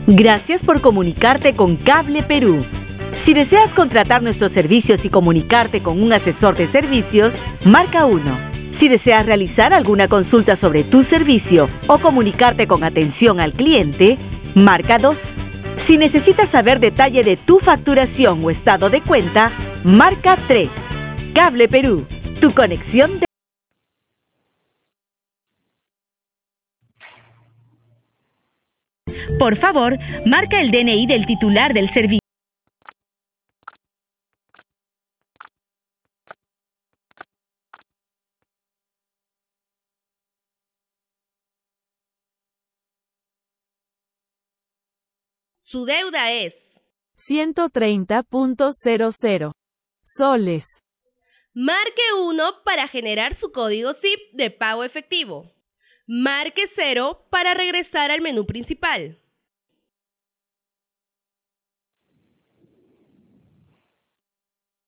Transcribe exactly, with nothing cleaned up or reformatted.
Gracias por comunicarte con Cable Perú. Si deseas contratar nuestros servicios y comunicarte con un asesor de servicios, marca uno. Si deseas realizar alguna consulta sobre tu servicio o comunicarte con atención al cliente, marca dos. Si necesitas saber detalle de tu facturación o estado de cuenta, marca tres. Cable Perú, tu conexión de... Por favor, marca el D N I del titular del servicio. Su deuda es ciento treinta punto cero cero soles. Marque uno para generar su código S I P de pago efectivo. Marque cero para regresar al menú principal.